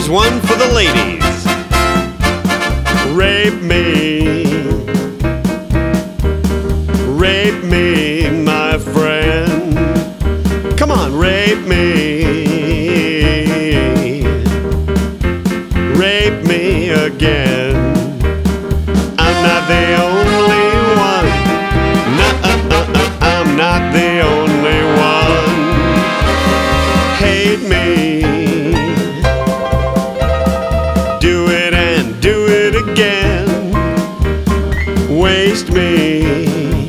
Here's one for the ladies. Rape me. Rape me, my friend. Come on, rape me. Rape me again. I'm not the only one. I'm not the only one. Hate me. Do it and do it again. Waste me.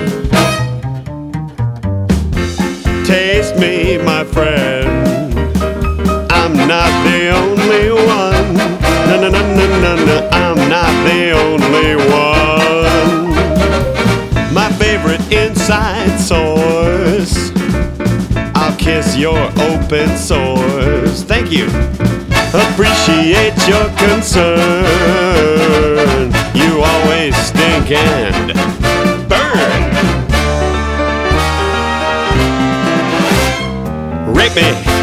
Taste me, my friend. I'm not the only one. No, no, no, no, no, no. I'm not the only one. My favorite inside source. I'll kiss your open sores. Thank you. Appreciate your concern. You always stink and burn. Rape me.